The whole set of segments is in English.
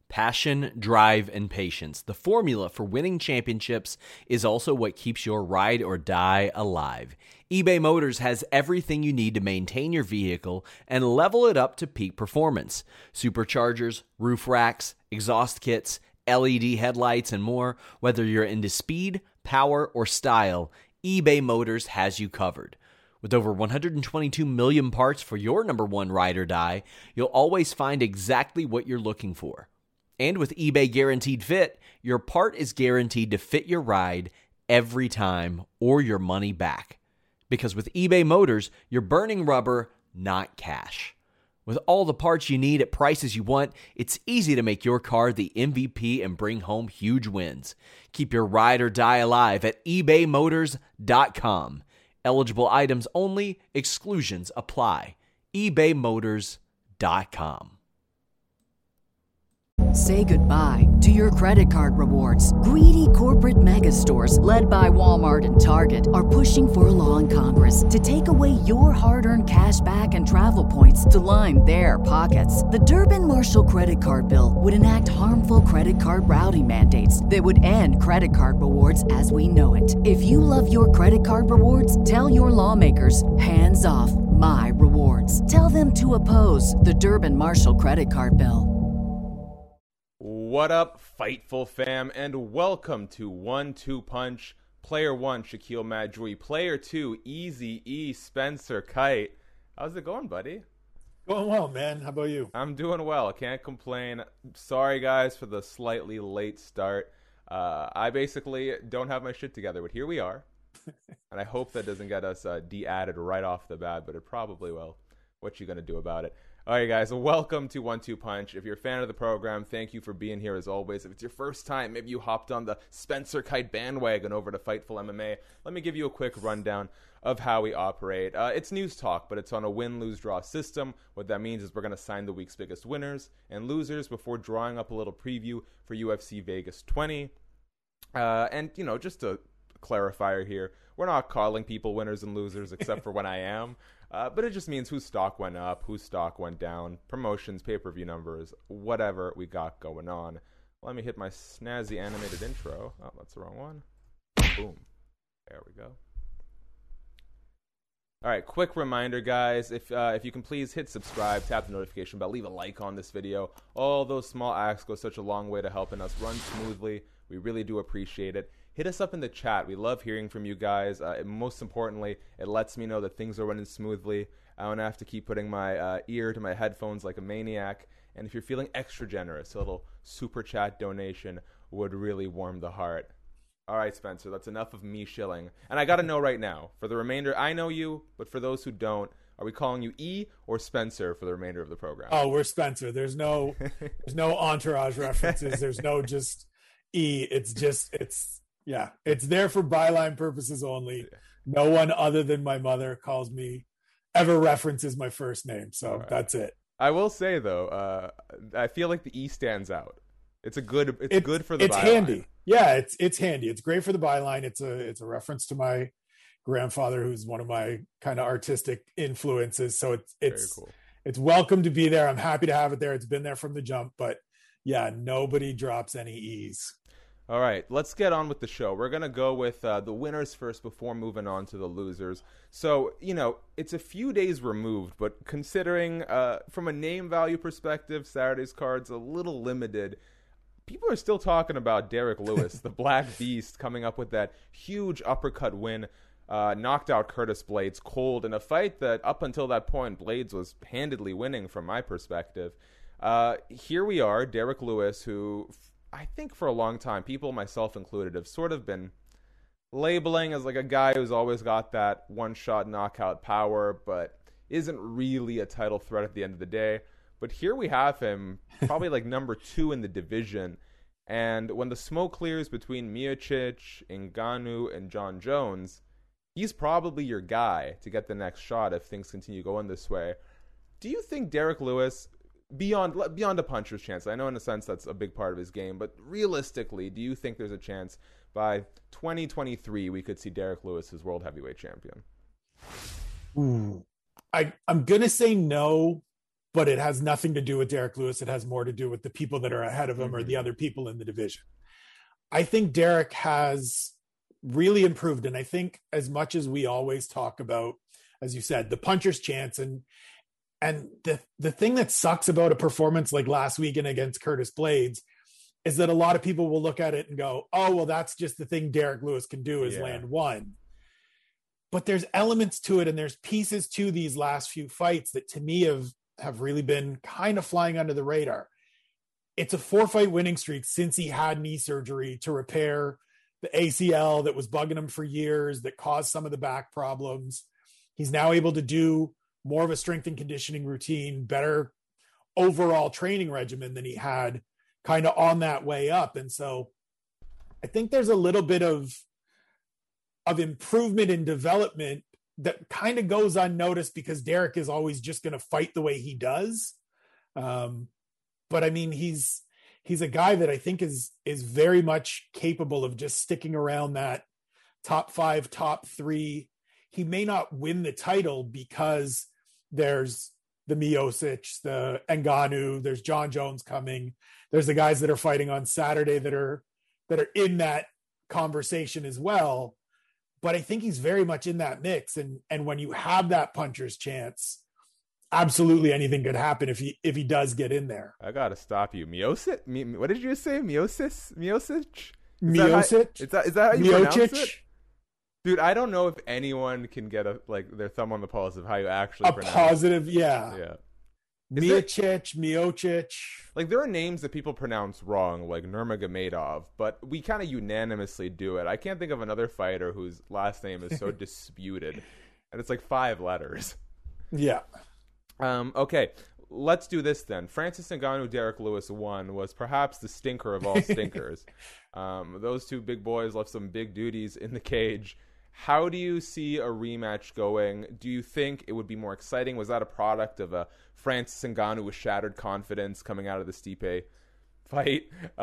Passion, drive, and patience. The formula for winning championships is also what keeps your ride or die alive. eBay Motors has everything you need to maintain your vehicle and level it up to peak performance. Superchargers, roof racks, exhaust kits, LED headlights, and more. Whether you're into speed, power, or style, eBay Motors has you covered. With over 122 million parts for your number one ride or die, you'll always find exactly what you're looking for. And with eBay Guaranteed Fit, your part is guaranteed to fit your ride every time or your money back. Because with eBay Motors, you're burning rubber, not cash. With all the parts you need at prices you want, it's easy to make your car the MVP and bring home huge wins. Keep your ride or die alive at ebaymotors.com. Eligible items only, exclusions apply. ebaymotors.com. Say goodbye to your credit card rewards. Greedy corporate mega stores, led by Walmart and Target, are pushing for a law in Congress to take away your hard-earned cash back and travel points to line their pockets. The Durbin-Marshall credit card bill would enact harmful credit card routing mandates that would end credit card rewards as we know it. If you love your credit card rewards, tell your lawmakers, hands off my rewards. Tell them to oppose the Durbin-Marshall credit card bill. What up, Fightful fam, and welcome to 1-2 Punch. Player 1, Shaquille Majri. Player 2, Easy E, Spencer Kite. How's it going, buddy? Going well, man. How about you? I'm doing well. Can't complain. Sorry, guys, for the slightly late start. I basically don't have my shit together, but here we are. And I hope that doesn't get us de-added right off the bat, but it probably will. What you gonna do about it? All right, guys, welcome to 1-2 Punch. If you're a fan of the program, thank you for being here as always. If it's your first time, maybe you hopped on the Spencer Kite bandwagon over to Fightful MMA, let me give you a quick rundown of how we operate. It's news talk, but it's on a win-lose-draw system. What that means is we're going to sign the week's biggest winners and losers before drawing up a little preview for UFC Vegas 20. And, you know, just a clarifier here, we're not calling people winners and losers except for when I am. But it just means whose stock went up, whose stock went down, promotions, pay-per-view numbers, whatever we got going on. Let me hit my snazzy animated intro. Oh, that's the wrong one. Boom. There we go. All right, quick reminder, guys. If you can please hit subscribe, tap the notification bell, leave a like on this video. All those small acts go such a long way to helping us run smoothly. We really do appreciate it. Hit us up in the chat. We love hearing from you guys. Most importantly, it lets me know that things are running smoothly. I don't have to keep putting my ear to my headphones like a maniac. And if you're feeling extra generous, a little super chat donation would really warm the heart. All right, Spencer, that's enough of me shilling. And I got to know right now, for the remainder, I know you, but for those who don't, are we calling you E or Spencer for the remainder of the program? Oh, we're Spencer. There's no entourage references. There's no just E. Yeah, it's there for byline purposes only. No one other than my mother ever references my first name. So right. That's it. I will say, though, I feel like the E stands out. It's good for the byline. It's handy. Yeah, it's handy. It's great for the byline. It's a reference to my grandfather, who's one of my kind of artistic influences. So it's very cool. It's welcome to be there. I'm happy to have it there. It's been there from the jump. But yeah, nobody drops any E's. All right, let's get on with the show. We're going to go with the winners first before moving on to the losers. So, you know, it's a few days removed, but considering from a name value perspective, Saturday's card's a little limited. People are still talking about Derek Lewis, the Black Beast, coming up with that huge uppercut win, knocked out Curtis Blades cold in a fight that up until that point, Blades was handedly winning from my perspective. Here we are, Derek Lewis, who I think for a long time, people, myself included, have sort of been labeling as like a guy who's always got that one-shot knockout power, but isn't really a title threat at the end of the day. But here we have him, probably like number 2 in the division. And when the smoke clears between Miocic, Ngannou, and John Jones, he's probably your guy to get the next shot if things continue going this way. Do you think Derek Lewis, beyond a puncher's chance, I know in a sense that's a big part of his game, but realistically, do you think there's a chance by 2023 we could see Derek Lewis as world heavyweight champion? I'm going to say no, but it has nothing to do with Derek Lewis. It has more to do with the people that are ahead of him or the other people in the division. I think Derek has really improved. And I think as much as we always talk about, as you said, the puncher's chance and the thing that sucks about a performance like last weekend against Curtis Blades is that a lot of people will look at it and go, oh, well, that's just the thing Derek Lewis can do is land one. But there's elements to it and there's pieces to these last few fights that to me have really been kind of flying under the radar. It's a 4-fight winning streak since he had knee surgery to repair the ACL that was bugging him for years, that caused some of the back problems. He's now able to do more of a strength and conditioning routine, better overall training regimen than he had kind of on that way up. And so I think there's a little bit of improvement in development that kind of goes unnoticed because Derek is always just going to fight the way he does. But I mean, he's a guy that I think is very much capable of just sticking around that top 5, top 3. He may not win the title because there's the Miocic, the Ngannou, there's John Jones coming. There's the guys that are fighting on Saturday that are in that conversation as well. But I think he's very much in that mix. And when you have that puncher's chance, absolutely anything could happen if he does get in there. I gotta stop you. Miocic? What did you say? Miocic? Miocic? Is that how you pronounce it? Dude, I don't know if anyone can get their thumb on the pulse of how you actually pronounce it. Positive, yeah. Yeah. Miocic. Like, there are names that people pronounce wrong, like Nurmagomedov, but we kind of unanimously do it. I can't think of another fighter whose last name is so disputed, and it's like 5 letters. Yeah. Okay, let's do this then. Francis Ngannou, Derek Lewis 1 was perhaps the stinker of all stinkers. Those two big boys left some big duties in the cage. How do you see a rematch going? Do you think it would be more exciting? Was that a product of a Francis Ngannou with shattered confidence coming out of the Stipe fight?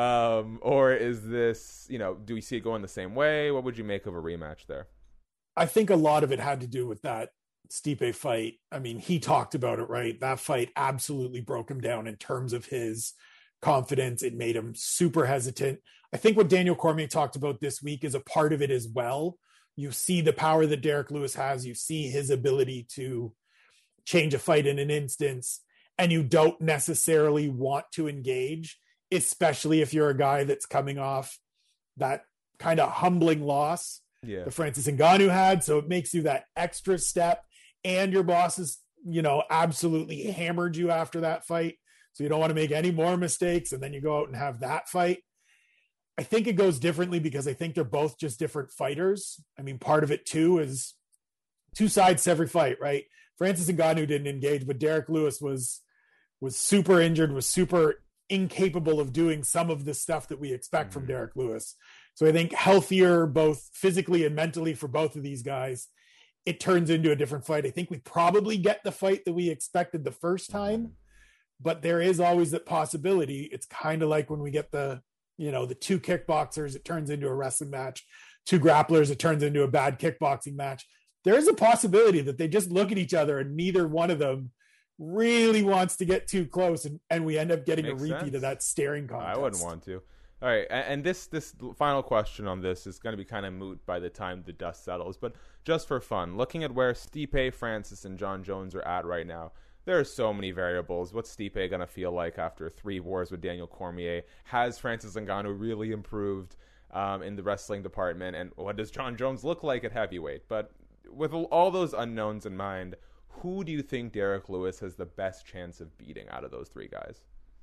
Or is this, do we see it going the same way? What would you make of a rematch there? I think a lot of it had to do with that Stipe fight. I mean, he talked about it, right? That fight absolutely broke him down in terms of his confidence. It made him super hesitant. I think what Daniel Cormier talked about this week is a part of it as well. You see the power that Derek Lewis has. You see his ability to change a fight in an instance, and you don't necessarily want to engage, especially if you're a guy that's coming off that kind of humbling loss that Francis Ngannou had. So it makes you that extra step, and your boss is, absolutely hammered you after that fight. So you don't want to make any more mistakes, and then you go out and have that fight. I think it goes differently because I think they're both just different fighters. I mean, part of it too is 2 sides to every fight, right? Francis Ngannou didn't engage, but Derek Lewis was super injured, was super incapable of doing some of the stuff that we expect from Derek Lewis. So I think healthier, both physically and mentally for both of these guys, it turns into a different fight. I think we probably get the fight that we expected the first time, but there is always that possibility. It's kind of like when we get the 2 kickboxers, it turns into a wrestling match. 2 grapplers, it turns into a bad kickboxing match. There is a possibility that they just look at each other and neither one of them really wants to get too close, and we end up getting a repeat of that staring contest. I wouldn't want to. All right, and this final question on this is going to be kind of moot by the time the dust settles, but just for fun, looking at where Stipe, Francis, and John Jones are at right now, there are so many variables. What's Stipe going to feel like after 3 wars with Daniel Cormier? Has Francis Ngannou really improved in the wrestling department? And what does John Jones look like at heavyweight? But with all those unknowns in mind, who do you think Derek Lewis has the best chance of beating out of those 3 guys?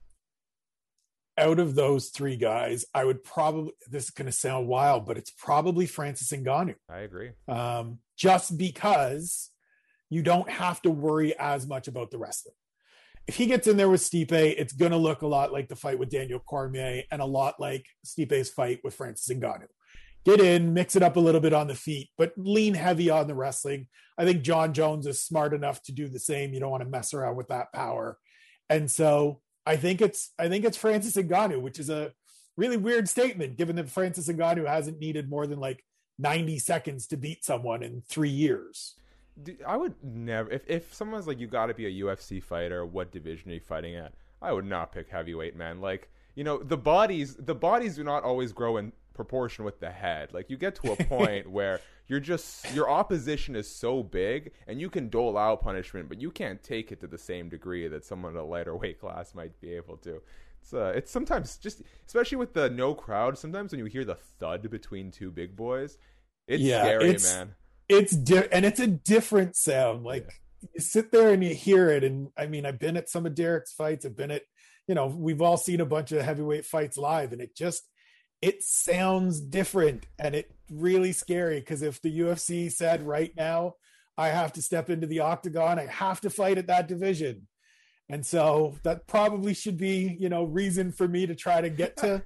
Out of those 3 guys, I would probably, this is going to sound wild, but it's probably Francis Ngannou. I agree. Just because you don't have to worry as much about the wrestling. If he gets in there with Stipe, it's going to look a lot like the fight with Daniel Cormier and a lot like Stipe's fight with Francis Ngannou. Get in, mix it up a little bit on the feet, but lean heavy on the wrestling. I think John Jones is smart enough to do the same. You don't want to mess around with that power. And so I think it's Francis Ngannou, which is a really weird statement given that Francis Ngannou hasn't needed more than 90 seconds to beat someone in 3 years. I would never. If someone's like, you got to be a UFC fighter, what division are you fighting at? I would not pick heavyweight, man. Like, you know, the bodies do not always grow in proportion with the head. Like, you get to a point where your opposition is so big, and you can dole out punishment, but you can't take it to the same degree that someone in a lighter weight class might be able to. It's sometimes just, especially with the no crowd, sometimes when you hear the thud between two big boys, it's scary, man. And it's a different sound. Like, you sit there and you hear it. And I mean, I've been at some of Derek's fights. I've been at, you know, we've all seen a bunch of heavyweight fights live, and it sounds different, and it's really scary. Because if the UFC said right now, I have to step into the octagon, I have to fight at that division. And so that probably should be, you know, reason for me to try to get to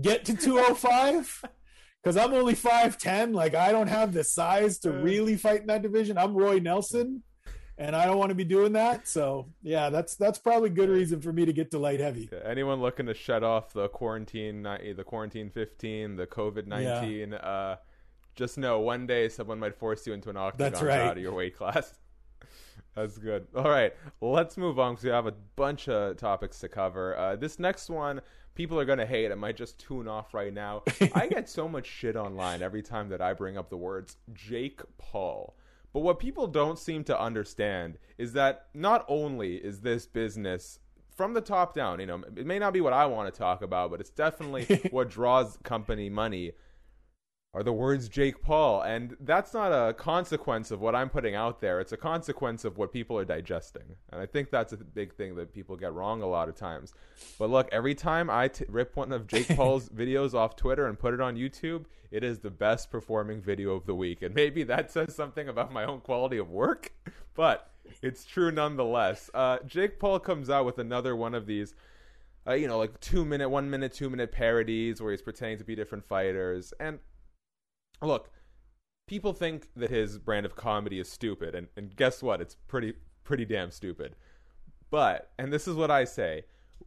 205. Because I'm only 5'10". Like, I don't have the size to really fight in that division. I'm Roy Nelson, and I don't want to be doing that. So, yeah, that's probably good reason for me to get to light heavy. Yeah, anyone looking to shut off the quarantine 15, the COVID-19, just know one day someone might force you into an octagon out of your weight class. That's good. All right, let's move on because we have a bunch of topics to cover. This next one, people are going to hate. I might just tune off right now. I get so much shit online every time that I bring up the words Jake Paul. But what people don't seem to understand is that not only is this business from the top down, you know, it may not be what I want to talk about, but it's definitely what draws company money, are the words Jake Paul. And that's not a consequence of what I'm putting out there. It's a consequence of what people are digesting. And I think that's a big thing that people get wrong a lot of times. But look, every time I rip one of Jake Paul's videos off Twitter and put it on YouTube, it is the best performing video of the week. And maybe that says something about my own quality of work, but it's true nonetheless. Jake Paul comes out with another one of these, like 1 minute, 2 minute parodies where he's pretending to be different fighters. And look, people think that his brand of comedy is stupid, and guess what? It's pretty damn stupid. But, and this is what I say,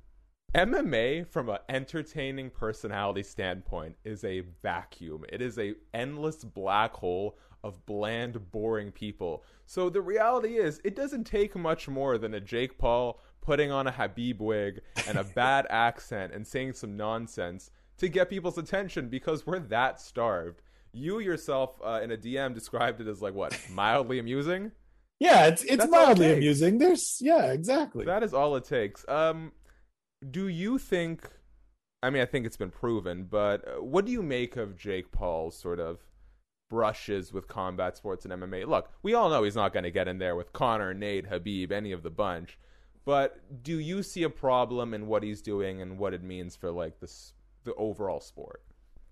MMA from an entertaining personality standpoint is a vacuum. It is a endless black hole of bland, boring people. So the reality is, it doesn't take much more than a Jake Paul putting on a Habib wig and a bad accent and saying some nonsense to get people's attention, because we're that starved. You yourself in a DM described it as, like, what, mildly amusing? Yeah, it's mildly amusing. Exactly. That is all it takes. Do you think, I mean, I think it's been proven, but what do you make of Jake Paul's sort of brushes with combat sports and MMA? Look, we all know he's not going to get in there with Conor, Nate, Habib, any of the bunch. But do you see a problem in what he's doing and what it means for, like, the overall sport?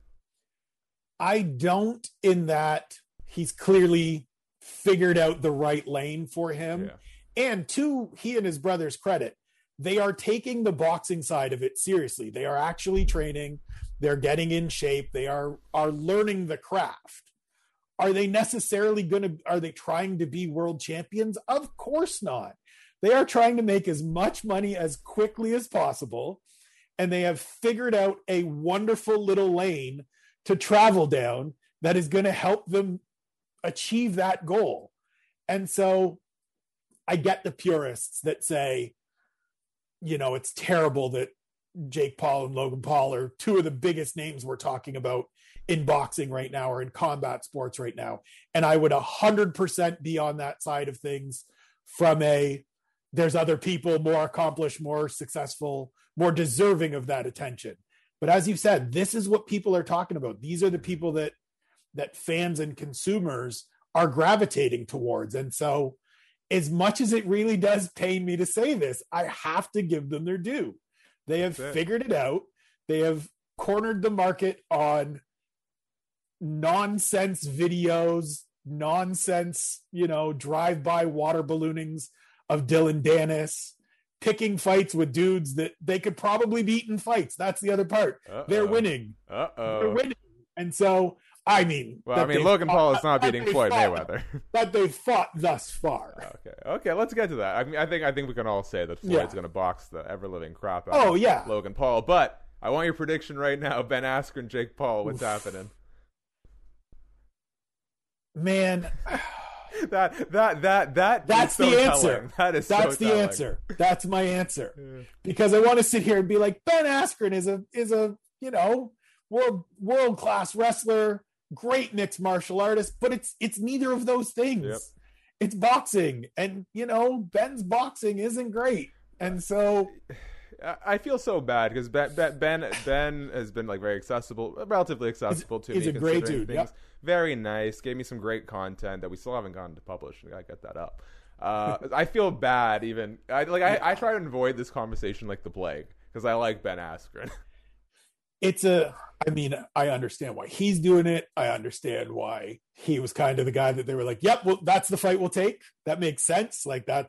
I don't, in that he's clearly figured out the right lane for him. Yeah. And to he and his brother's credit, they are taking the boxing side of it seriously. They are actually training. They're getting in shape. They are learning the craft. Are they necessarily are they trying to be world champions? Of course not. They are trying to make as much money as quickly as possible. And they have figured out a wonderful little lane to travel down that is going to help them achieve that goal. And so I get the purists that say, it's terrible that Jake Paul and Logan Paul are two of the biggest names we're talking about in boxing right now, or in combat sports right now. And I would 100% be on that side of things from there's other people more accomplished, more successful, more deserving of that attention. But as you said, this is what people are talking about. These are the people that fans and consumers are gravitating towards. And so as much as it really does pain me to say this, I have to give them their due. They have figured it out. They have cornered the market on nonsense videos, nonsense, drive-by water balloonings of Dylan Dennis, picking fights with dudes that they could probably beat in fights. That's the other part. They're winning. They're winning. And so, Logan Paul is not beating Floyd Mayweather. But they've fought thus far. Okay, let's get to that. I think we can all say that Floyd's going to box the ever-living crap out of Logan Paul. But I want your prediction right now. Ben Askren, Jake Paul, what's happening? Man, That's so the answer. Telling. That's the telling. answer. That's my answer. Because I want to sit here and be like, Ben Askren is a world class wrestler, great mixed martial artist, but it's neither of those things. Yep. It's boxing, and Ben's boxing isn't great, and so I feel so bad because Ben has been like very accessible, relatively accessible to me. He's a great dude. Things. Yep. Very nice. Gave me some great content that we still haven't gotten to publish. I gotta get that up. I feel bad even. I try to avoid this conversation like the plague because I like Ben Askren. I understand why he's doing it. I understand why he was kind of the guy that they were like, yep, well, that's the fight we'll take. That makes sense.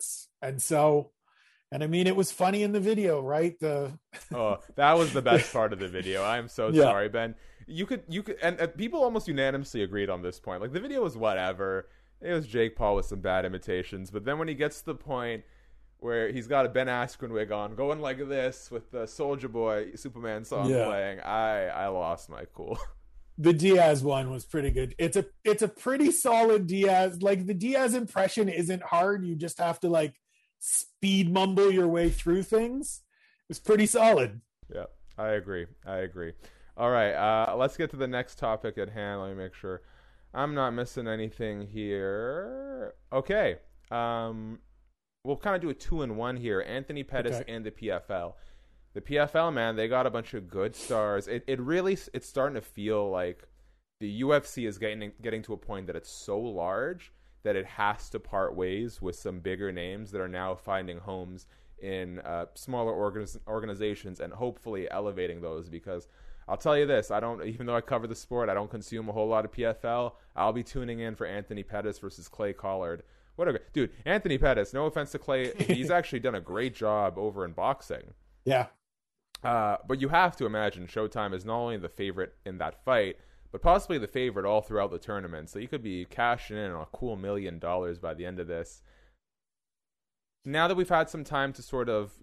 It was funny in the video, right? That was the best part of the video. I'm so sorry, Ben. You could, and people almost unanimously agreed on this point. Like the video was whatever. It was Jake Paul with some bad imitations, but then when he gets to the point where he's got a Ben Askren wig on, going like this with the Soulja Boy Superman song playing, I lost my cool. The Diaz one was pretty good. It's a pretty solid Diaz. Like the Diaz impression isn't hard. You just have to like speed mumble your way through things. It's pretty solid. Yeah, I agree. All right, let's get to the next topic at hand. Let me make sure I'm not missing anything here. Okay. We'll kind of do a 2-in-1 here. Anthony Pettis and the PFL. The PFL, man, they got a bunch of good stars. It's starting to feel like the UFC is getting to a point that it's so large that it has to part ways with some bigger names that are now finding homes in smaller organizations and hopefully elevating those. Because I'll tell you this, even though I cover the sport, I don't consume a whole lot of PFL. I'll be tuning in for Anthony Pettis versus Clay Collard. Dude, Anthony Pettis, no offense to Clay, he's actually done a great job over in boxing. Yeah. But you have to imagine Showtime is not only the favorite in that fight, but possibly the favorite all throughout the tournament. So you could be cashing in on a cool $1 million by the end of this. Now that we've had some time to sort of,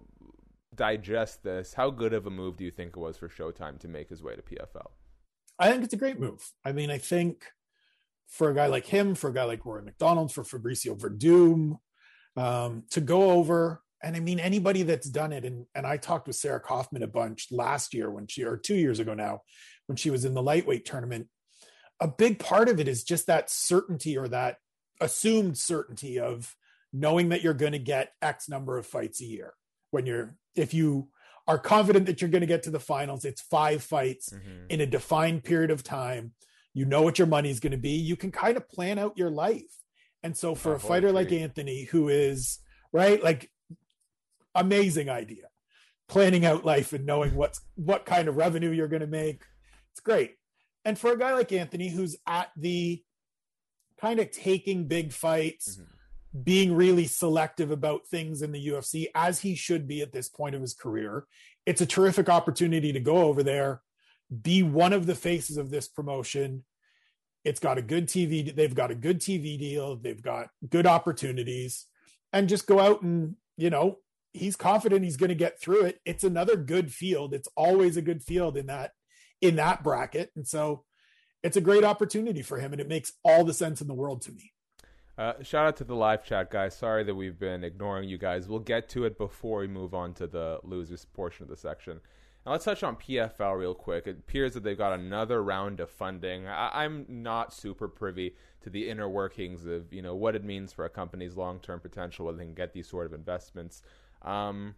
digest this, how good of a move do you think it was for Showtime to make his way to PFL? I think it's a great move. I think for a guy like him, for a guy like Rory McDonald, for Fabricio Verdum, to go over, and anybody that's done it, and I talked with Sarah Kaufman a bunch last year or 2 years ago now, when she was in the lightweight tournament, a big part of it is just that certainty or that assumed certainty of knowing that you're going to get X number of fights a year. If you are confident that you're going to get to the finals, it's 5 fights in a defined period of time. You know what your money is going to be. You can kind of plan out your life. And so for a fighter like Anthony, who is right, like amazing idea, planning out life and knowing what kind of revenue you're going to make. It's great. And for a guy like Anthony, who's at the kind of taking big fights, being really selective about things in the UFC, as he should be at this point of his career, it's a terrific opportunity to go over there, be one of the faces of this promotion. It's got a good TV. They've got a good TV deal. They've got good opportunities, and just go out and, he's confident he's going to get through it. It's another good field. It's always a good field in that bracket. And so it's a great opportunity for him, and it makes all the sense in the world to me. Shout out to the live chat, guys. Sorry that we've been ignoring you guys. We'll get to it before we move on to the losers portion of the section. Now let's touch on PFL real quick. It appears that they've got another round of funding. I'm not super privy to the inner workings of, what it means for a company's long-term potential when they can get these sort of investments. Who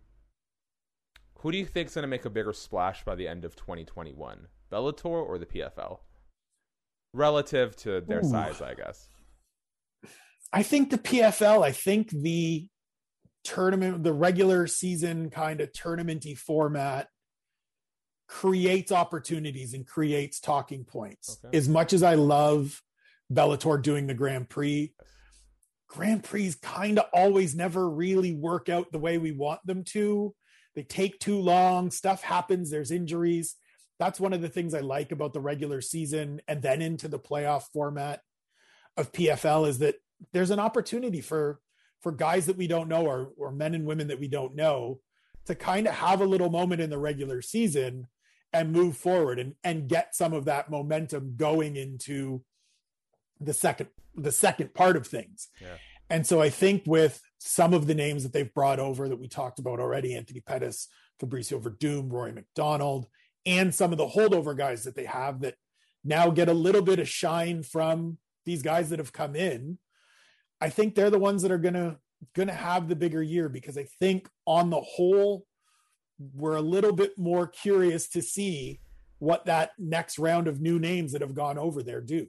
do you think is going to make a bigger splash by the end of 2021? Bellator or the PFL? Relative to their size, I guess. I think the PFL, I think the tournament, the regular season kind of tournament-y format creates opportunities and creates talking points. Okay. As much as I love Bellator doing the Grand Prix kind of always never really work out the way we want them to. They take too long, stuff happens, there's injuries. That's one of the things I like about the regular season and then into the playoff format of PFL is that there's an opportunity for guys that we don't know or men and women that we don't know to kind of have a little moment in the regular season and move forward and get some of that momentum going into the second part of things. Yeah. And so I think with some of the names that they've brought over that we talked about already, Anthony Pettis, Fabricio Verdum, Rory McDonald, and some of the holdover guys that they have that now get a little bit of shine from these guys that have come in, I think they're the ones that are gonna have the bigger year, because I think on the whole, we're a little bit more curious to see what that next round of new names that have gone over there do.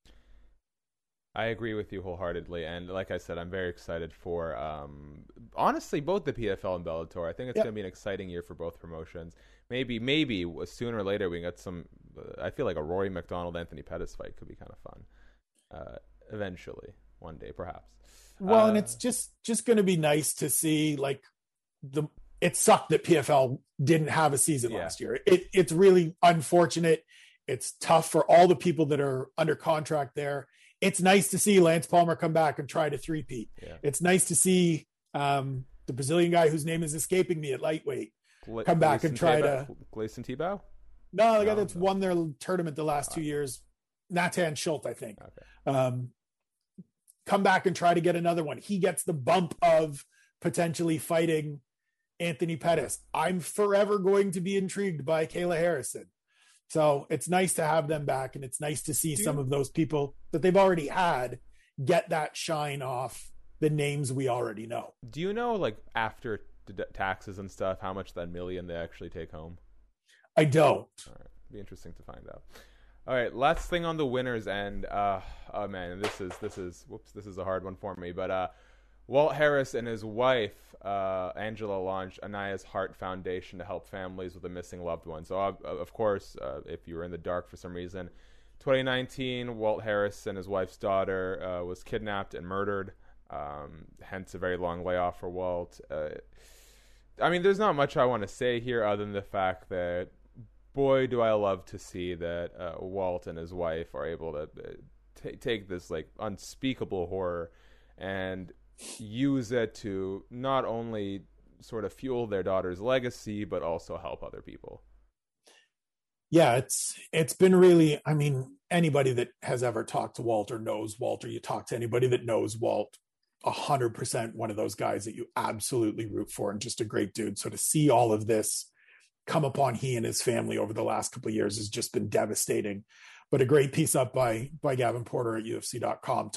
I agree with you wholeheartedly, and like I said, I'm very excited for honestly both the PFL and Bellator. I think it's going to be an exciting year for both promotions. Maybe sooner or later we can get some. I feel like a Rory McDonald Anthony Pettis fight could be kind of fun. Eventually, one day perhaps. Well, and it's just going to be nice to see, like, it sucked that PFL didn't have a season last year. It's really unfortunate. It's tough for all the people that are under contract there. It's nice to see Lance Palmer come back and try to three-peat. Yeah. It's nice to see the Brazilian guy whose name is escaping me at lightweight come back and try to... Gleison Tibau? No, the guy that's won their tournament the last 2 years, Nathan Schultz, I think. Okay. Come back and try to get another one. He gets the bump of potentially fighting Anthony Pettis. I'm forever going to be intrigued by Kayla Harrison. So it's nice to have them back, and it's nice to see some of those people that they've already had get that shine off the names we already know. Do you know, like, after taxes and stuff, how much that million they actually take home? I don't. All right. Be interesting to find out. All right, last thing on the winners end. Oh man, this is a hard one for me. But Walt Harris and his wife Angela launched Anaya's Heart Foundation to help families with a missing loved one. So of course, if you were in the dark for some reason, 2019, Walt Harris and his wife's daughter was kidnapped and murdered. Hence a very long layoff for Walt. I mean, there's not much I want to say here other than the fact that, boy, do I love to see that Walt and his wife are able to take this, like, unspeakable horror and use it to not only sort of fuel their daughter's legacy, but also help other people. Yeah, it's been really, I mean, anybody that has ever talked to Walt or knows Walt, or you talk to anybody that knows Walt, 100% one of those guys that you absolutely root for, and just a great dude. So to see all of this come upon he and his family over the last couple of years has just been devastating. But a great piece up by Gavin Porter at UFC.com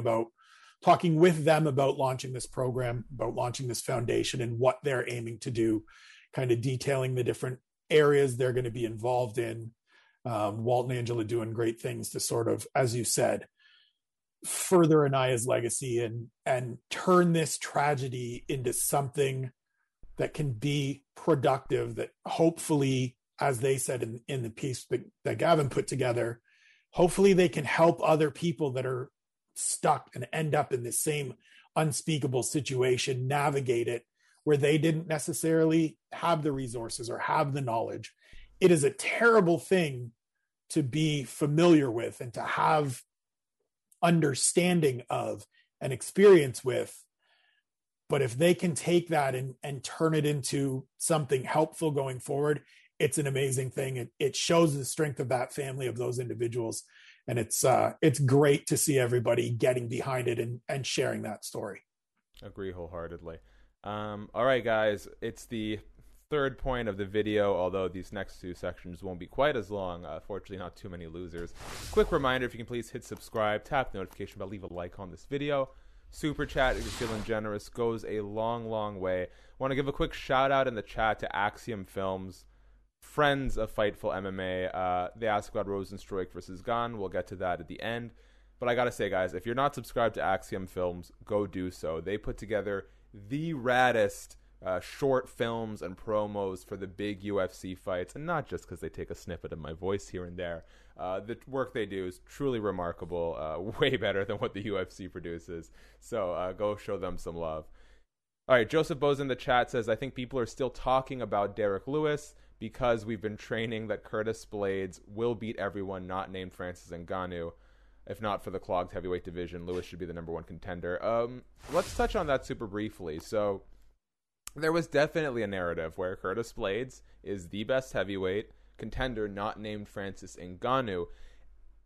talking with them about launching this program, about launching this foundation and what they're aiming to do, kind of detailing the different areas they're going to be involved in. Walt and Angela doing great things to sort of, as you said, further Anaya's legacy and turn this tragedy into something that can be productive, that hopefully, as they said in the piece that Gavin put together, hopefully they can help other people that are stuck and end up in the same unspeakable situation, navigate it where they didn't necessarily have the resources or have the knowledge. It is a terrible thing to be familiar with and to have understanding of and experience with. But if they can take that and turn it into something helpful going forward, it's an amazing thing. It shows the strength of that family, of those individuals. And it's great to see everybody getting behind it and sharing that story. Agree wholeheartedly. All right, guys, it's the third point of the video, although these next two sections won't be quite as long. Fortunately, not too many losers. Quick reminder, if you can please hit subscribe, tap the notification bell, leave a like on this video. Super chat, if you're feeling generous, goes a long, long way. Want to give a quick shout out in the chat to Axiom Films, friends of Fightful MMA. They asked about Rosenstruik versus Gane. We'll get to that at the end. But I got to say, guys, if you're not subscribed to Axiom Films, go do so. They put together the raddest short films and promos for the big UFC fights, and not just because they take a snippet of my voice here and there. The work they do is truly remarkable, way better than what the UFC produces. So go show them some love. All right, Joseph Bose in the chat says, I think people are still talking about Derek Lewis because we've been training that Curtis Blaydes will beat everyone not named Francis Ngannou. If not for the clogged heavyweight division, Lewis should be the number one contender. Let's touch on that super briefly. So there was definitely a narrative where Curtis Blaydes is the best heavyweight contender not named Francis Ngannou.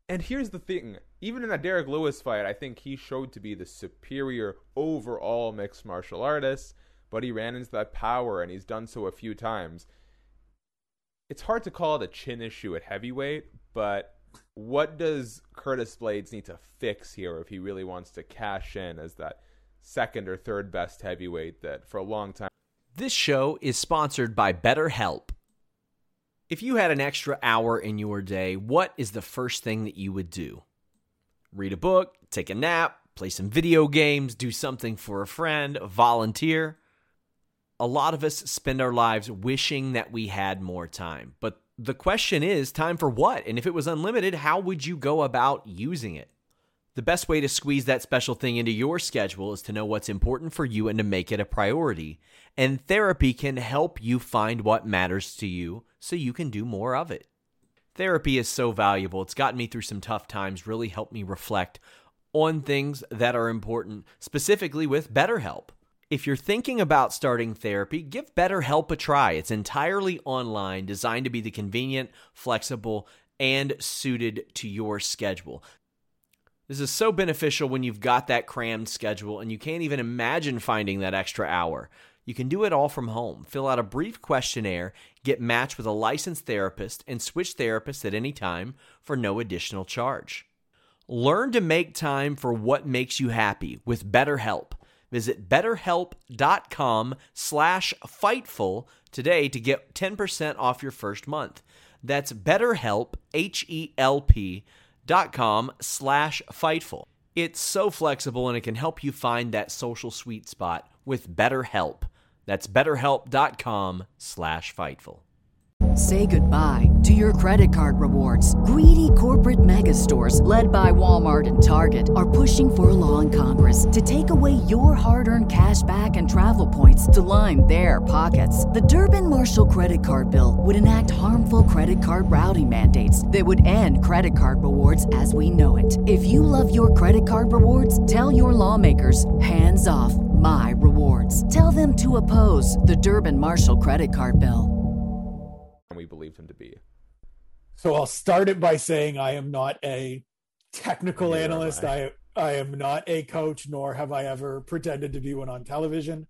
And here's the thing. Even in that Derek Lewis fight, I think he showed to be the superior overall mixed martial artist, but he ran into that power, and he's done so a few times. It's hard to call it a chin issue at heavyweight, but what does Curtis Blaydes need to fix here if he really wants to cash in as that second or third best heavyweight that for a long time? This show is sponsored by BetterHelp. If you had an extra hour in your day, what is the first thing that you would do? Read a book, take a nap, play some video games, do something for a friend, volunteer. A lot of us spend our lives wishing that we had more time. But the question is, time for what? And if it was unlimited, how would you go about using it? The best way to squeeze that special thing into your schedule is to know what's important for you and to make it a priority. And therapy can help you find what matters to you so you can do more of it. Therapy is so valuable. It's gotten me through some tough times, really helped me reflect on things that are important, specifically with BetterHelp. If you're thinking about starting therapy, give BetterHelp a try. It's entirely online, designed to be the convenient, flexible, and suited to your schedule. This is so beneficial when you've got that crammed schedule and you can't even imagine finding that extra hour. You can do it all from home. Fill out a brief questionnaire, get matched with a licensed therapist, and switch therapists at any time for no additional charge. Learn to make time for what makes you happy with BetterHelp. Visit BetterHelp.com/Fightful today to get 10% off your first month. That's BetterHelp, HELP.com/Fightful. It's so flexible and it can help you find that social sweet spot with BetterHelp. That's BetterHelp.com/Fightful. Say goodbye to your credit card rewards. Greedy corporate mega stores, led by Walmart and Target, are pushing for a law in Congress to take away your hard-earned cash back and travel points to line their pockets. The Durbin-Marshall credit card bill would enact harmful credit card routing mandates that would end credit card rewards as we know it. If you love your credit card rewards, tell your lawmakers, hands off my rewards. Tell them to oppose the Durbin-Marshall credit card bill. We believed him to be. So I'll start it by saying I am not a technical analyst. I am not a coach, nor have I ever pretended to be one on television.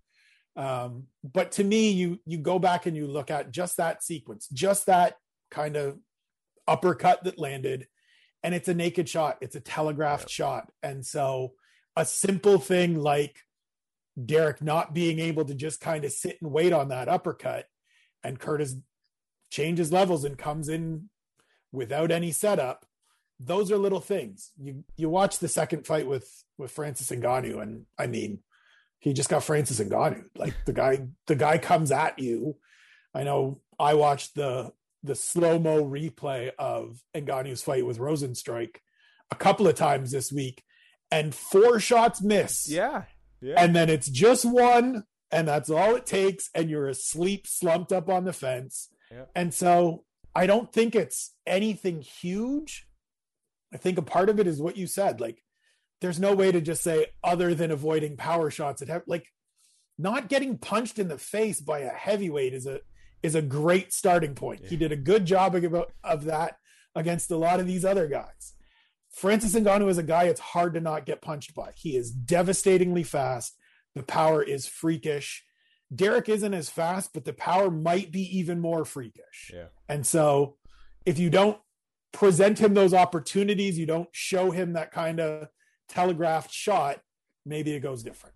But to me, you go back and you look at just that sequence, just that kind of uppercut that landed, and it's a naked shot. It's a telegraphed shot. And so a simple thing like Derek not being able to just kind of sit and wait on that uppercut, and Curtis changes levels and comes in without any setup. Those are little things. You watch the second fight with Francis Ngannou, and I mean, he just got Francis Ngannou. Like the guy comes at you. I know I watched the slow-mo replay of Ngannou's fight with Rosenstrike a couple of times this week, and 4 shots miss. Yeah. And then it's just one, and that's all it takes, and you're asleep, slumped up on the fence. Yeah. And so I don't think it's anything huge. I think a part of it is what you said. Like, there's no way to just say other than avoiding power shots. Like, not getting punched in the face by a heavyweight is a great starting point. Yeah. He did a good job of that against a lot of these other guys. Francis Ngannou is a guy it's hard to not get punched by. He is devastatingly fast. The power is freakish. Derek isn't as fast, but the power might be even more freakish. Yeah. And so if you don't present him those opportunities, you don't show him that kind of telegraphed shot, maybe it goes different.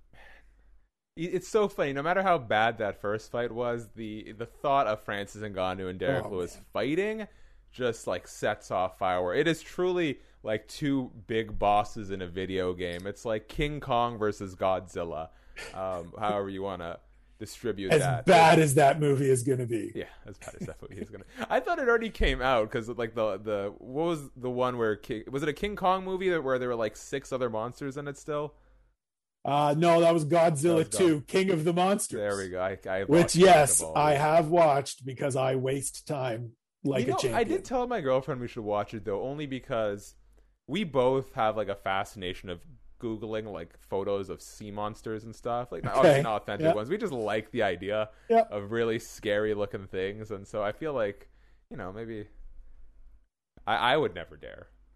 It's so funny. No matter how bad that first fight was, the thought of Francis Ngannou and Derek Lewis fighting just like sets off fireworks. It is truly like 2 big bosses in a video game. It's like King Kong versus Godzilla. However you want to distribute as that. Bad as that movie is going to be. Yeah, as bad as that movie is going to. I thought it already came out because like the what was the one where was it a King Kong movie where there were like 6 other monsters in it still? No, that was Godzilla 2, King of the Monsters. There we go. Which yes, I have watched because I waste time like a champion. I did tell my girlfriend we should watch it though, only because we both have like a fascination of Googling like photos of sea monsters and stuff, like obviously not authentic ones. We just like the idea of really scary looking things, and so I feel like maybe I would never dare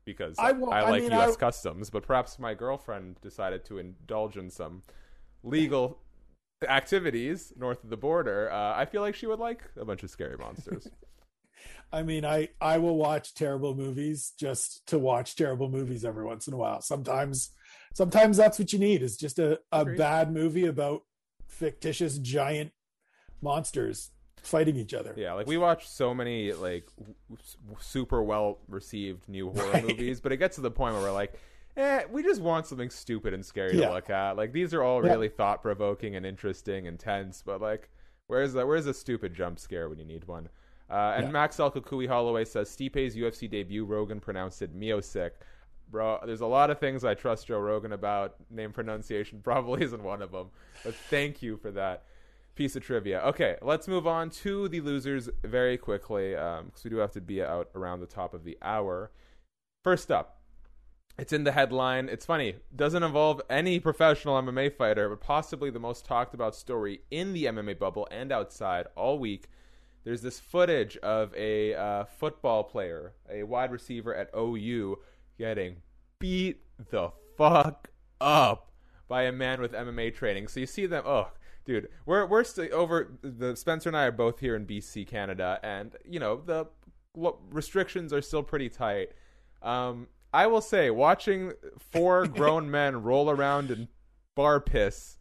because I I like mean, U.S. customs, but perhaps my girlfriend decided to indulge in some legal activities north of the border. I feel like she would like a bunch of scary monsters. I mean, I will watch terrible movies just to watch terrible movies every once in a while. Sometimes that's what you need, is just a bad movie about fictitious giant monsters fighting each other. Yeah, like we watch so many like super well received new horror movies, but it gets to the point where we're like, we just want something stupid and scary to look at. Like these are all really thought provoking and interesting and tense, but like where's a stupid jump scare when you need one? And Max El Kukui Holloway says Stipe's UFC debut, Rogan pronounced it Miocic. Bro, there's a lot of things I trust Joe Rogan about. Name pronunciation probably isn't one of them. But thank you for that piece of trivia. Okay, let's move on to the losers very quickly, because we do have to be out around the top of the hour. First up, it's in the headline. It's funny. Doesn't involve any professional MMA fighter, but possibly the most talked about story in the MMA bubble and outside all week. There's this footage of a football player, a wide receiver at OU, getting beat the fuck up by a man with MMA training. So you see them, dude, we're still over. Spencer and I are both here in BC, Canada, and you know the restrictions are still pretty tight. I will say, watching 4 grown men roll around in bar piss,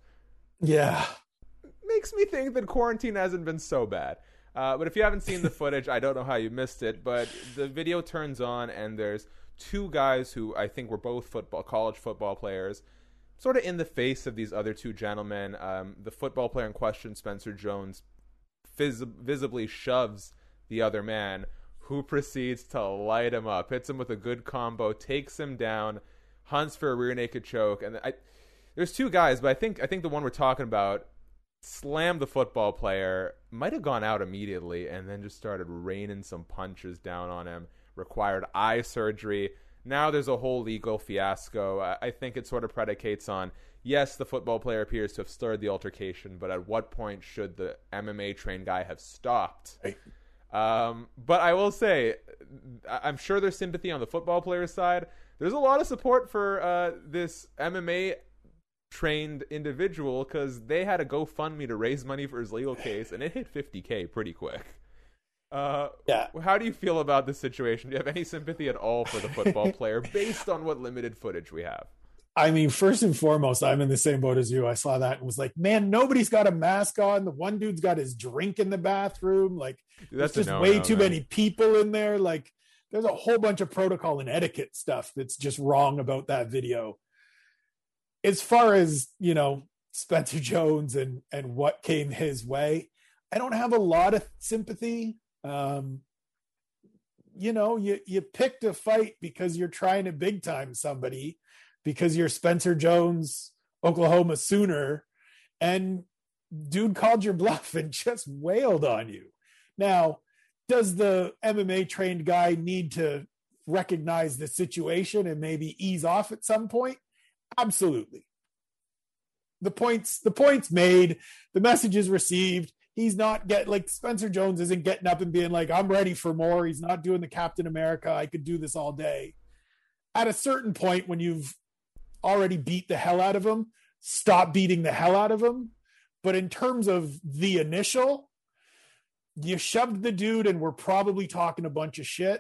makes me think that quarantine hasn't been so bad. But if you haven't seen the footage, I don't know how you missed it, but the video turns on and there's 2 guys who I think were both college football players, sort of in the face of these other 2 gentlemen. The football player in question, Spencer Jones, visibly shoves the other man, who proceeds to light him up, hits him with a good combo, takes him down, hunts for a rear naked choke. And there's 2 guys, but I think the one we're talking about slammed the football player, might have gone out immediately, and then just started raining some punches down on him, required eye surgery. Now there's a whole legal fiasco. I think it sort of predicates on, yes, the football player appears to have stirred the altercation, but at what point should the MMA trained guy have stopped? Right. But I will say, I'm sure there's sympathy on the football player's side. There's a lot of support for this MMA trained individual, because they had a GoFundMe to raise money for his legal case, and it hit $50K pretty quick. How do you feel about this situation? Do you have any sympathy at all for the football player based on what limited footage we have? I mean, first and foremost, I'm in the same boat as you. I saw that and was like, man, nobody's got a mask on. The one dude's got his drink in the bathroom. Like, there's just way too many people in there. Like, there's a whole bunch of protocol and etiquette stuff that's just wrong about that video. As far as, you know, Spencer Jones and what came his way, I don't have a lot of sympathy. You know, you picked a fight because you're trying to big time somebody, because you're Spencer Jones, Oklahoma Sooner, and dude called your bluff and just wailed on you. Now, does the MMA trained guy need to recognize the situation and maybe ease off at some point? Absolutely. The point's made, the message is received. He's not Spencer Jones isn't getting up and being like, I'm ready for more. He's not doing the Captain America, I could do this all day. At a certain point, when you've already beat the hell out of him, stop beating the hell out of him. But in terms of the initial, you shoved the dude and we're probably talking a bunch of shit.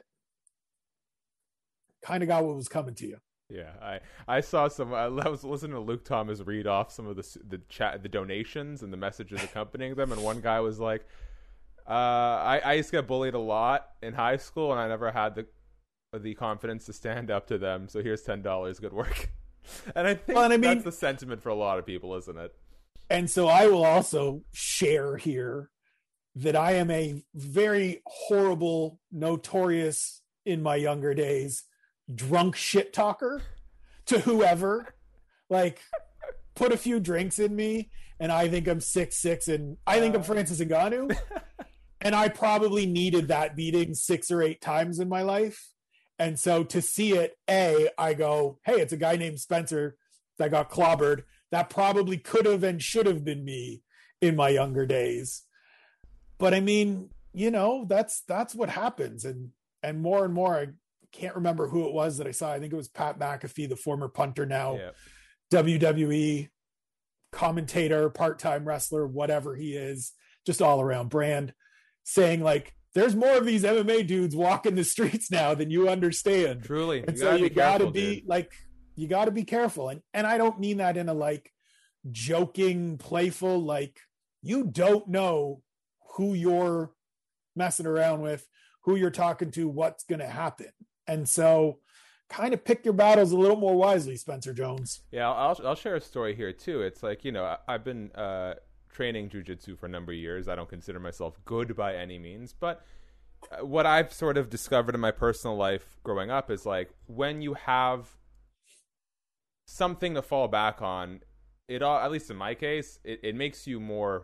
Kind of got what was coming to you. Yeah, I saw some. I was listening to Luke Thomas read off some of the donations and the messages accompanying them, and one guy was like, "I used to get bullied a lot in high school, and I never had the confidence to stand up to them. So here's $10. Good work." And I think that's the sentiment for a lot of people, isn't it? And so I will also share here that I am a very horrible, notorious in my younger days drunk shit talker to whoever. Like, put a few drinks in me and I think I'm 6'6" and I think I'm Francis Ngannou. And I probably needed that beating 6 or 8 times in my life. And so to see it, I go, hey, it's a guy named Spencer that got clobbered. That probably could have and should have been me in my younger days. But I mean, you know, that's what happens. And more, can't remember who it was that I saw. I think it was Pat McAfee, the former punter, now Yeah. WWE commentator, part-time wrestler, whatever he is, just all around brand, saying like, there's more of these MMA dudes walking the streets now than you understand. Truly. And so you gotta be like, you gotta be careful. And I don't mean that in a like joking, playful, like, you don't know who you're messing around with, who you're talking to, what's going to happen. And so kind of pick your battles a little more wisely, Spencer Jones. Yeah, I'll share a story here too. It's like, you know, I've been training jiu-jitsu for a number of years. I don't consider myself good by any means, but what I've sort of discovered in my personal life growing up is like, when you have something to fall back on, it all, at least in my case, it makes you more,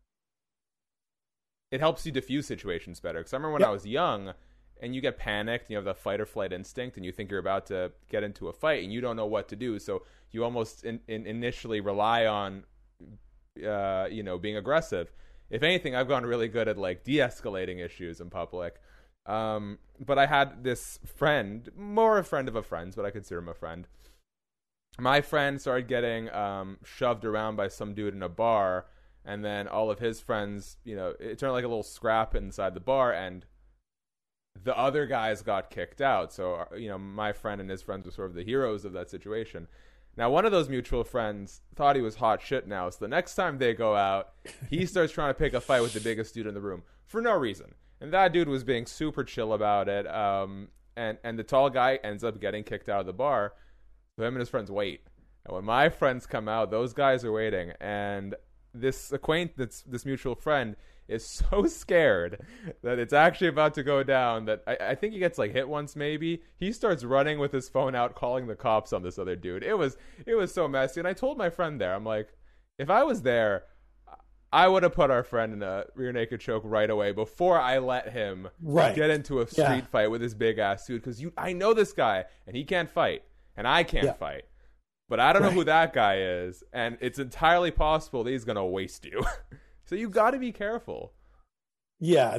it helps you diffuse situations better. Because I remember when I was young, and you get panicked, you have the fight or flight instinct, and you think you're about to get into a fight, and you don't know what to do. So you almost initially rely on, you know, being aggressive. If anything, I've gotten really good at like de-escalating issues in public. But I had this friend, more a friend of a friend's, but I consider him a friend. My friend started getting shoved around by some dude in a bar, and then all of his friends, you know, it turned like a little scrap inside the bar, and the other guys got kicked out. So, you know, my friend and his friends were sort of the heroes of that situation. Now, one of those mutual friends thought he was hot shit now, so the next time they go out, he starts trying to pick a fight with the biggest dude in the room for no reason. And that dude was being super chill about it, and the tall guy ends up getting kicked out of the bar. So him and his friends wait. And when my friends come out, those guys are waiting. And this mutual friend is so scared that it's actually about to go down that I think he gets like hit once maybe. He starts running with his phone out, calling the cops on this other dude. It was so messy. And I told my friend there, I'm like, if I was there, I would have put our friend in a rear naked choke right away before I let him get into a street fight with his big ass dude. Because I know this guy and he can't fight. And I can't fight. But I don't know who that guy is. And it's entirely possible that he's going to waste you. So you got to be careful. Yeah,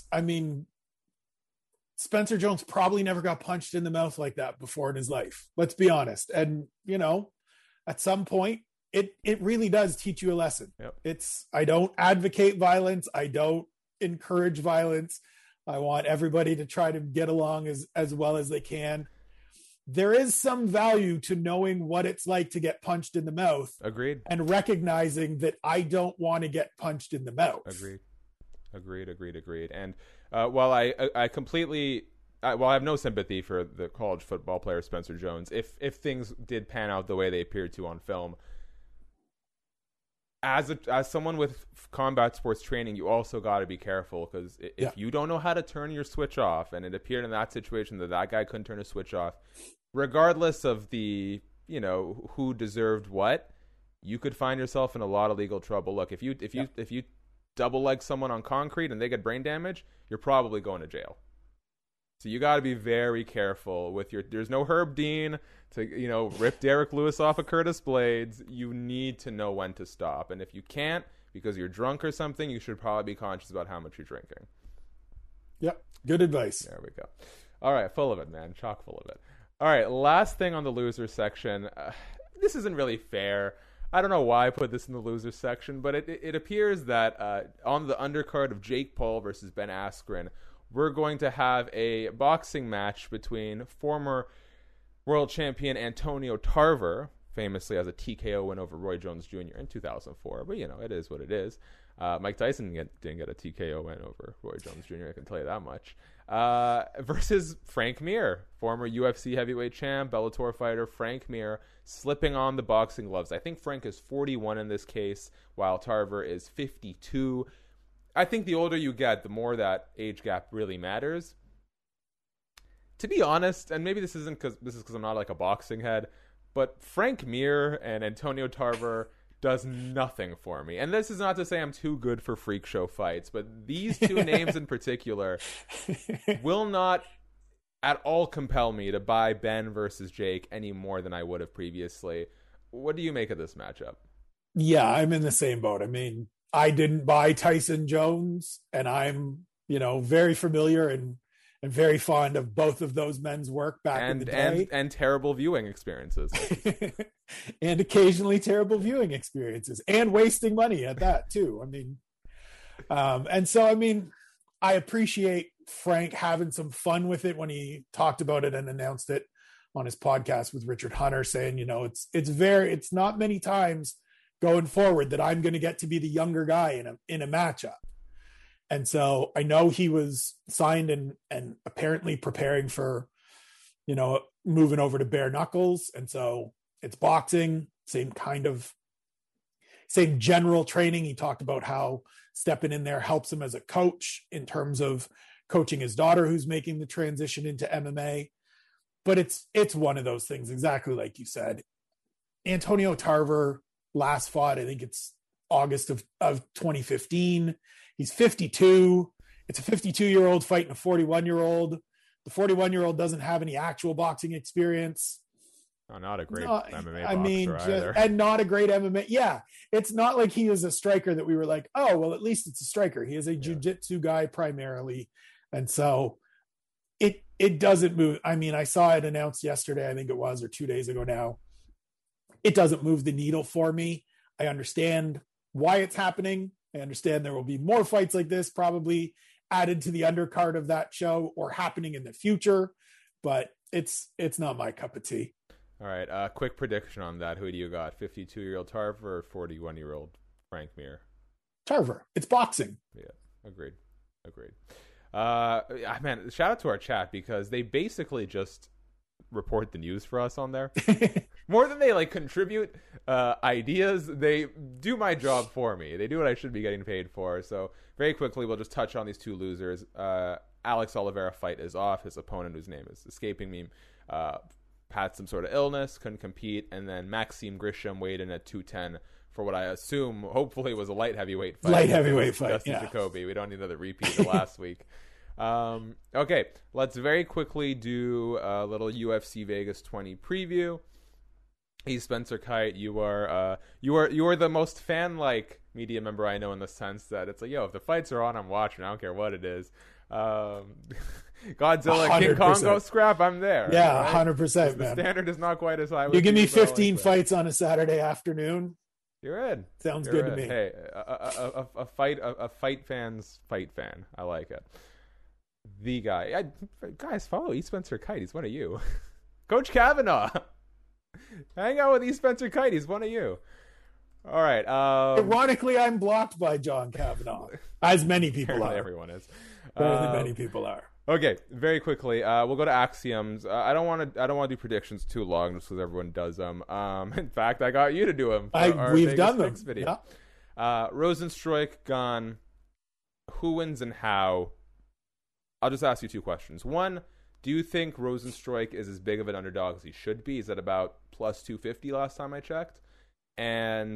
Spencer Jones probably never got punched in the mouth like that before in his life. Let's be honest. And, you know, at some point, it really does teach you a lesson. Yep. I don't advocate violence. I don't encourage violence. I want everybody to try to get along as well as they can. There is some value to knowing what it's like to get punched in the mouth. Agreed. And recognizing that I don't want to get punched in the mouth. Agreed. And while I completely, while I have no sympathy for the college football player Spencer Jones, if things did pan out the way they appeared to on film, as someone with combat sports training, you also got to be careful, because if you don't know how to turn your switch off, and it appeared in that situation that guy couldn't turn a switch off, regardless of the, you know, who deserved what, you could find yourself in a lot of legal trouble. Look, if you double leg someone on concrete and they get brain damage, you're probably going to jail. So you got to be very careful with there's no Herb Dean to, you know, rip Derek Lewis off of Curtis Blades. You need to know when to stop. And if you can't because you're drunk or something, you should probably be conscious about how much you're drinking. Yep. Good advice. There we go. All right. Full of it, man. Chock full of it. All right. Last thing on the loser section. This isn't really fair. I don't know why I put this in the loser section, but it appears that on the undercard of Jake Paul versus Ben Askren, we're going to have a boxing match between former world champion Antonio Tarver, famously as a TKO win over Roy Jones Jr. in 2004. But, you know, it is what it is. Mike Tyson didn't get a TKO win over Roy Jones Jr., I can tell you that much. Versus Frank Mir, former UFC heavyweight champ, Bellator fighter. Frank Mir slipping on the boxing gloves. I think Frank is 41 in this case, while Tarver is 52. I think the older you get, the more that age gap really matters. To be honest, and maybe this is because I'm not like a boxing head, but Frank Mir and Antonio Tarver does nothing for me. And this is not to say I'm too good for freak show fights, but these two names in particular will not at all compel me to buy Ben versus Jake any more than I would have previously. What do you make of this matchup? Yeah, I'm in the same boat. I mean, I didn't buy Tyson Jones, and I'm, you know, very familiar and I'm very fond of both of those men's work back in the day. And terrible viewing experiences. And occasionally terrible viewing experiences, and wasting money at that too. I mean, and so, I mean, I appreciate Frank having some fun with it when he talked about it and announced it on his podcast with Richard Hunter, saying, you know, it's not many times going forward that I'm going to get to be the younger guy in a matchup. And so I know he was signed and apparently preparing for, you know, moving over to bare knuckles. And so it's boxing, same general training. He talked about how stepping in there helps him as a coach in terms of coaching his daughter who's making the transition into MMA. But it's one of those things, exactly like you said. Antonio Tarver last fought, I think it's August of 2015. He's 52. It's a 52-year-old fighting a 41-year-old. The 41-year-old doesn't have any actual boxing experience. Oh, not a great MMA boxer either. And not a great MMA. Yeah, it's not like he is a striker that we were like, oh, well, at least it's a striker. He is a jiu-jitsu guy primarily. And so it doesn't move. I mean, I saw it announced yesterday, I think it was, or 2 days ago now. It doesn't move the needle for me. I understand why it's happening. I understand there will be more fights like this probably added to the undercard of that show or happening in the future, but it's not my cup of tea. All right. Quick prediction on that. Who do you got? 52-year-old Tarver or 41-year-old Frank Mir? Tarver. It's boxing. Yeah. Agreed. Man, shout out to our chat because they basically just report the news for us on there. More than they like contribute ideas, they do my job for me. They do what I should be getting paid for. So very quickly, we'll just touch on these two losers. Alex Oliveira fight is off. His opponent, whose name is escaping me, had some sort of illness, couldn't compete. And then Maxime Grisham weighed in at 210 for what I assume, hopefully, was a light heavyweight fight. Light heavyweight fight, Justin Jacoby. We don't need another repeat of last week. Okay, let's very quickly do a little UFC Vegas 20 preview. He's Spencer Kite. You are the most fan-like media member I know, in the sense that it's like, yo, if the fights are on, I'm watching. I don't care what it is. Godzilla, 100%. King Kong go scrap, I'm there. Yeah, right? 100%, man. The standard is not quite as high. You give me 15 fights on a Saturday afternown. You're in. Sounds good to me. Hey, a fight fan's fight fan. I like it. The guy. Guys, follow E. Spencer Kite. He's one of you. Coach Kavanaugh. Hang out with E. Spencer Kite. He's one of you. All right. Ironically, I'm blocked by John Kavanaugh, as many people are. Everyone is. Many people are. Okay, very quickly, we'll go to axioms. I don't want to do predictions too long, just because everyone does them. In fact, I got you to do them. We've done them. Video. Yeah. Rozenstruik, Gane. Who wins and how? I'll just ask you two questions. One, do you think Rozenstruik is as big of an underdog as he should be? He's at about plus 250 last time I checked. And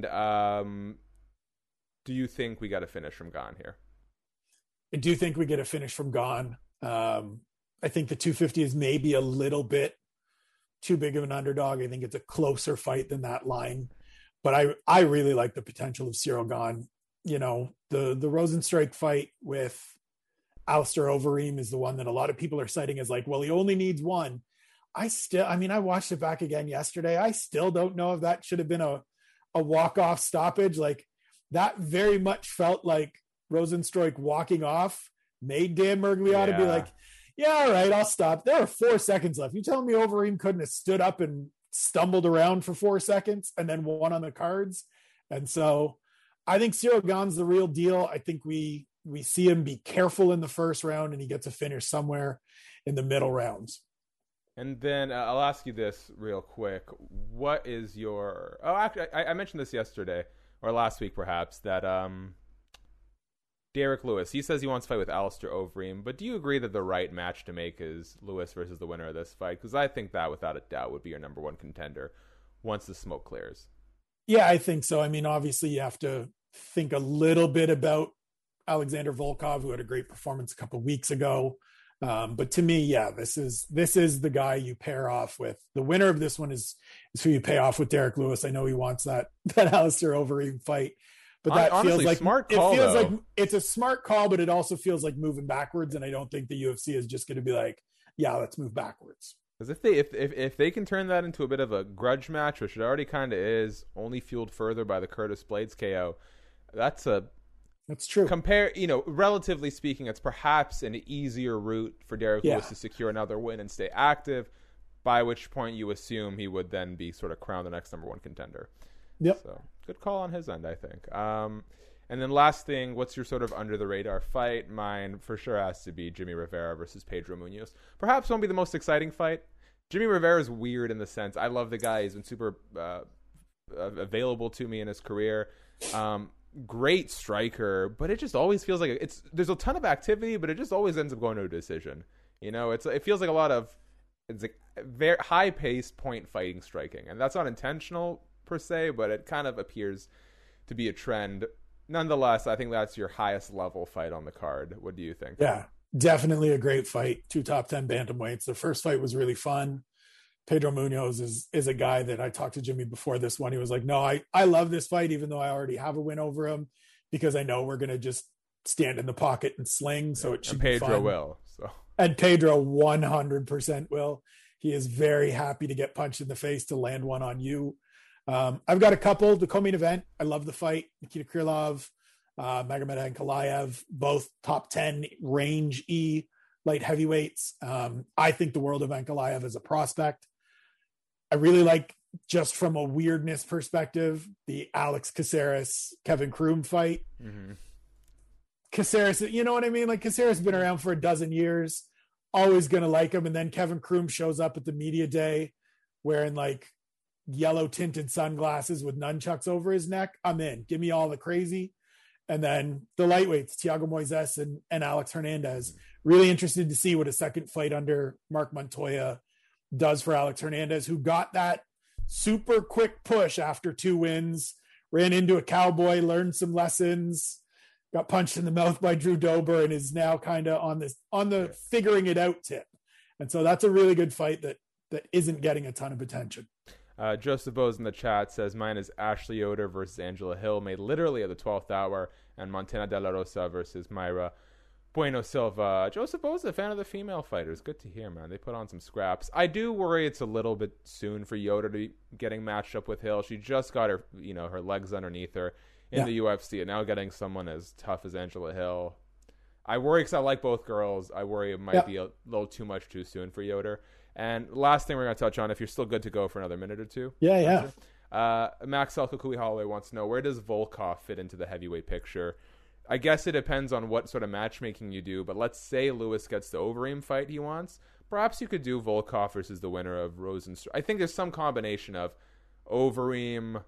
do you think we got a finish from Gane here? I do think we get a finish from Gane. I think the 250 is maybe a little bit too big of an underdog. I think it's a closer fight than that line. But I really like the potential of Ciryl Gane. You know, the Rozenstruik fight with Alistair Overeem is the one that a lot of people are citing as like, well, he only needs one. I watched it back again yesterday. I still don't know if that should have been a walk-off stoppage. Like, that very much felt like Rozenstruik walking off made Dan Miragliotta be like, yeah, all right, I'll stop. There are 4 seconds left. You telling me Overeem couldn't have stood up and stumbled around for 4 seconds and then won on the cards? And so I think Ciryl Gane's the real deal. I think we see him be careful in the first round and he gets a finish somewhere in the middle rounds. And then I'll ask you this real quick. What is your... Oh, actually, I mentioned this yesterday, or last week perhaps, that Derek Lewis, he says he wants to fight with Alistair Overeem, but do you agree that the right match to make is Lewis versus the winner of this fight? Because I think that, without a doubt, would be your number one contender once the smoke clears. Yeah, I think so. I mean, obviously, you have to think a little bit about Alexander Volkov, who had a great performance a couple of weeks ago. But to me, yeah, this is the guy you pair off with. The winner of this one is who you pay off with Derek Lewis. I know he wants that Alistair Overeem fight, But that honestly, feels like smart call, it feels though. like it's a smart call, but it also feels like moving backwards. And I don't think the UFC is just going to be like, yeah, let's move backwards. Because if they can turn that into a bit of a grudge match, which it already kind of is, only fueled further by the Curtis Blades KO, that's true. Relatively speaking, it's perhaps an easier route for Derek Lewis to secure another win and stay active. By which point you assume he would then be sort of crowned the next number one contender. Yep. So good call on his end, I think. And then last thing, what's your sort of under the radar fight? Mine for sure has to be Jimmy Rivera versus Pedro Munoz. Perhaps won't be the most exciting fight. Jimmy Rivera is weird in the sense I love the guy. He's been super available to me in his career. Great striker, but it just always feels like there's a ton of activity, but it just always ends up going to a decision. It feels like a lot of it's like very high-paced point fighting striking, and that's not intentional per se, but it kind of appears to be a trend. Nonetheless, I think that's your highest level fight on the card. What do you think? Yeah, definitely a great fight. 2 top 10 bantamweights. The first fight was really fun. Pedro Munoz is a guy that I talked to Jimmy before this one. He was like, no, I love this fight, even though I already have a win over him, because I know we're going to just stand in the pocket and sling. So it should be fun. Pedro will. So. And Pedro 100% will. He is very happy to get punched in the face to land one on you. I've got a couple. The co-main event, I love the fight. Nikita Krylov, Magomed Ankalaev, both top 10 range E light heavyweights. I think the world of Ankalaev as a prospect. I really like, just from a weirdness perspective, the Alex Caceres, Kevin Croom fight. Mm-hmm. Caceres, you know what I mean? Like, Caceres has been around for a dozen years, always going to like him. And then Kevin Croom shows up at the media day wearing like yellow tinted sunglasses with nunchucks over his neck. I'm in. Give me all the crazy. And then the lightweights, Thiago Moises and Alex Hernandez. Really interested to see what a second fight under Mark Montoya does for Alex Hernandez, who got that super quick push after 2 wins, ran into a cowboy, learned some lessons, got punched in the mouth by Drew Dober, and is now kind of on the figuring it out tip. And so that's a really good fight that isn't getting a ton of attention. Joseph Bose in the chat says, mine is Ashley Yoder versus Angela Hill, made literally at the 12th hour, and Montana De La Rosa versus Mayra Bueno Silva. Joseph Bose is a fan of the female fighters. Good to hear, man. They put on some scraps. I do worry it's a little bit soon for Yoder to be getting matched up with Hill. She just got her legs underneath her in the UFC, and now getting someone as tough as Angela Hill. I worry because I like both girls. I worry it might be a little too much too soon for Yoder. And last thing we're going to touch on, if you're still good to go for another minute or two. Yeah. Max Kukui Holloway wants to know, where does Volkov fit into the heavyweight picture? I guess it depends on what sort of matchmaking you do, but let's say Lewis gets the Overeem fight he wants. Perhaps you could do Volkov versus the winner of Rosenstruik. I think there's some combination of Overeem,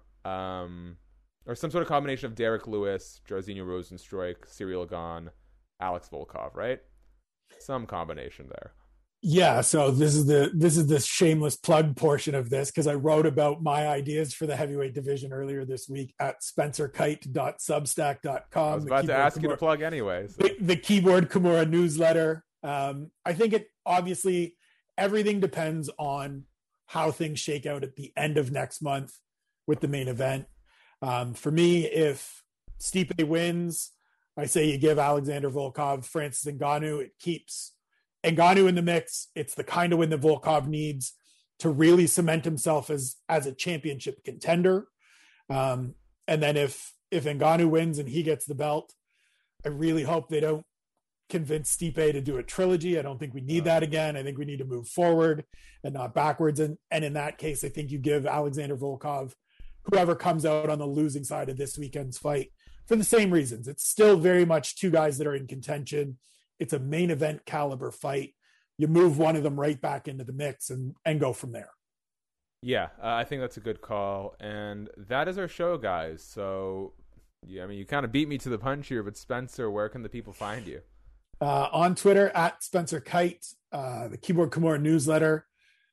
or some sort of combination of Derek Lewis, Jairzinho Rosenstruik, Cyril Gane, Alex Volkov, right? Some combination there. Yeah, so this is the shameless plug portion of this, because I wrote about my ideas for the heavyweight division earlier this week at spencerkite.substack.com. I was about to ask you to plug anyway. So. The Keyboard Kimura newsletter. I think it obviously everything depends on how things shake out at the end of next month with the main event. For me, if Stipe wins, I say you give Alexander Volkov, Francis Ngannou. It keeps Ngannou in the mix. It's the kind of win that Volkov needs to really cement himself as a championship contender. And then if Ngannou wins and he gets the belt, I really hope they don't convince Stipe to do a trilogy. I don't think we need that again. I think we need to move forward and not backwards. And in that case, I think you give Alexander Volkov, whoever comes out on the losing side of this weekend's fight, for the same reasons. It's still very much 2 guys that are in contention. It's a main event caliber fight. You move one of them right back into the mix and go from there. Yeah, I think that's a good call. And that is our show, guys. So, yeah, I mean, you kind of beat me to the punch here, but Spencer, where can the people find you? On Twitter at Spencer Kite, the Keyboard Kimura newsletter,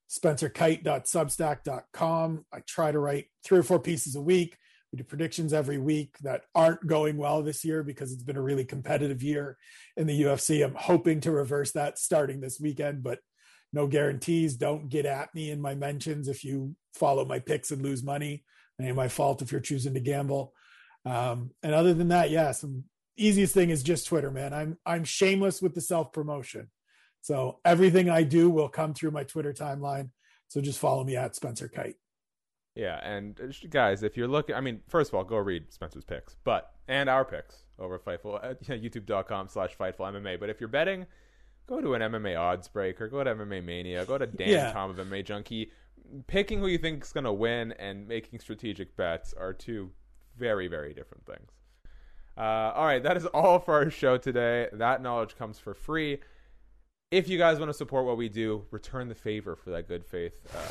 spencerkite.substack.com. I try to write 3 or 4 pieces a week. We do predictions every week that aren't going well this year because it's been a really competitive year in the UFC. I'm hoping to reverse that starting this weekend, but no guarantees. Don't get at me in my mentions if you follow my picks and lose money. It ain't my fault if you're choosing to gamble. And other than that, yeah, some easiest thing is just Twitter, man. I'm shameless with the self-promotion. So everything I do will come through my Twitter timeline. So just follow me at Spencer Kite. Yeah, and guys, if you're looking, I mean, first of all, go read Spencer's picks, and our picks over at Fightful at youtube.com/FightfulMMA. But if you're betting, go to an MMA odds breaker, go to MMA Mania, go to Dan Tom of MMA Junkie. Picking who you think is going to win and making strategic bets are two very, very different things. All right, that is all for our show today. That knowledge comes for free. If you guys want to support what we do, return the favor for that good faith,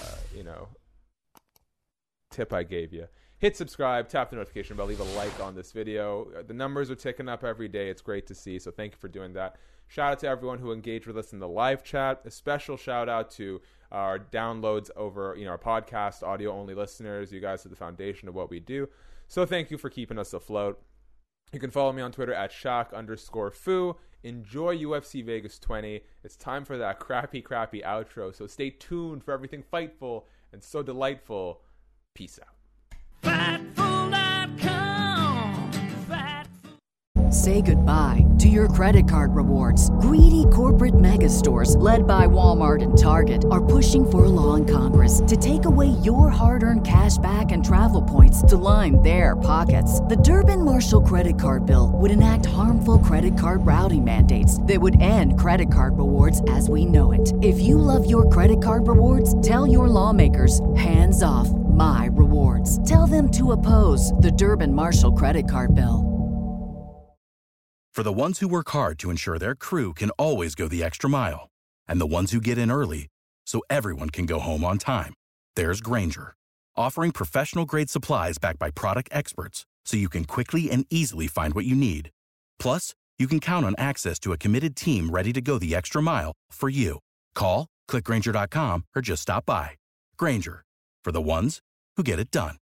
tip I gave you. Hit subscribe, tap the notification bell, leave a like on this video. The numbers are ticking up every day. It's great to see, so thank you for doing that. Shout out to everyone who engaged with us in the live chat. A special shout out to our downloads over, our podcast, audio-only listeners. You guys are the foundation of what we do. So thank you for keeping us afloat. You can follow me on Twitter at Shaq_Fu. Enjoy UFC Vegas 20. It's time for that crappy outro. So stay tuned for everything fightful and so delightful. Peace out. Say goodbye to your credit card rewards. Greedy corporate mega stores, led by Walmart and Target, are pushing for a law in Congress to take away your hard-earned cash back and travel points to line their pockets. The Durbin-Marshall credit card bill would enact harmful credit card routing mandates that would end credit card rewards as we know it. If you love your credit card rewards, tell your lawmakers, hands off my rewards. Tell them to oppose the Durbin-Marshall credit card bill. For the ones who work hard to ensure their crew can always go the extra mile, and the ones who get in early so everyone can go home on time, there's Grainger, offering professional-grade supplies backed by product experts so you can quickly and easily find what you need. Plus, you can count on access to a committed team ready to go the extra mile for you. Call, click Grainger.com, or just stop by. Grainger, for the ones who get it done.